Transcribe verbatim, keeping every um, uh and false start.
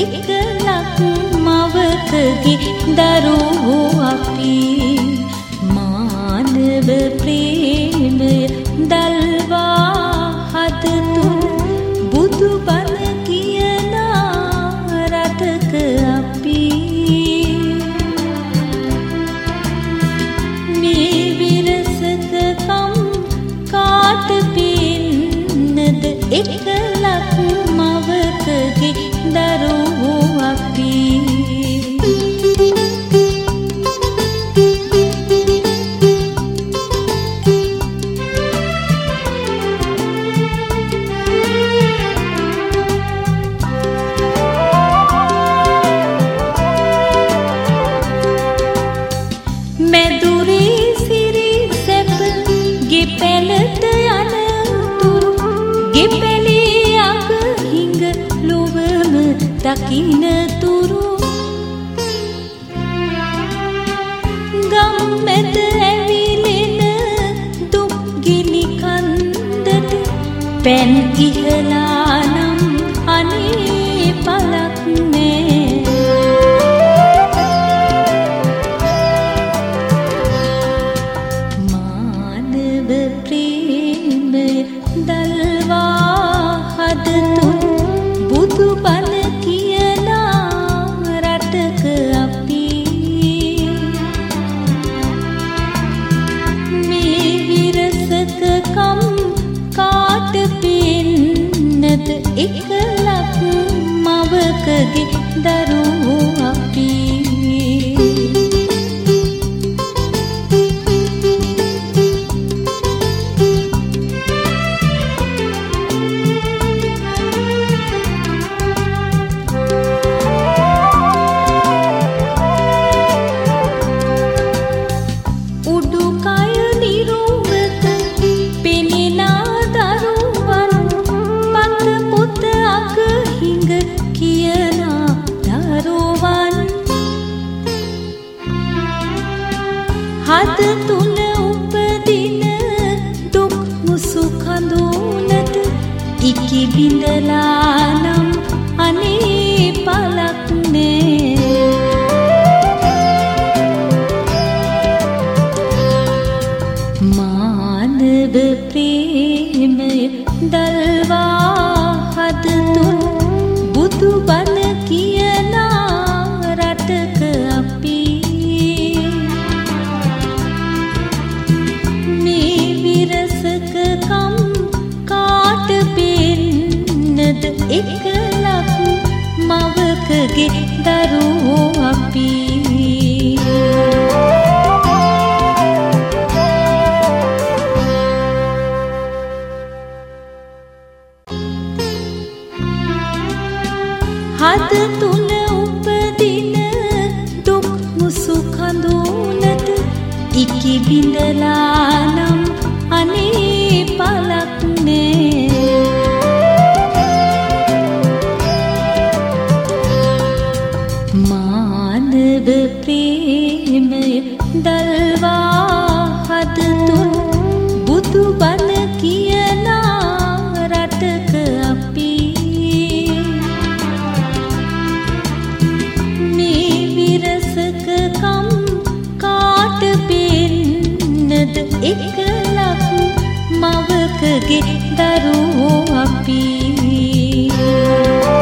එකලක් මවකගේ දරුවෝ අපි මානව ප්‍රේමය දල්වා හද තුන බුදු බණ කියන රටක අපි මේ විරසකකම් කාට පින්නද එකලක් මවකගේ දරුවෝ අපි දකින්න තුරු ගම්මැද ඇවිලෙන දුක් ගිනි කන්දට පැන් ඉහලා නම් අනේ පලක් නෑ මානව ප්‍රේමය දල්වා හද තුන බුදු බණ එකලක් මවකගේ දරුවෝ අපි හද තුල උපදින දුක් මුසු කඳුලට ඉකි බිඳලා නම් අනේ පලක් නෑ මානව ප්‍රේමය දල්වා හද තුල බුදු බණ කියන රටක අපි එකලක් මවකගේ දරුවෝ අපි හද තුල උපදින දුක් මුසු කඳුලට ඉකි බිඳලා නම් අනේ පලක් නෑ මානව ප්‍රේමය දල්වා හද තුන බුදු බණ කියන රටක අපි මේ විරසකකම් කාට පින්නද එකලක් මවකගේ දරුවෝ අපි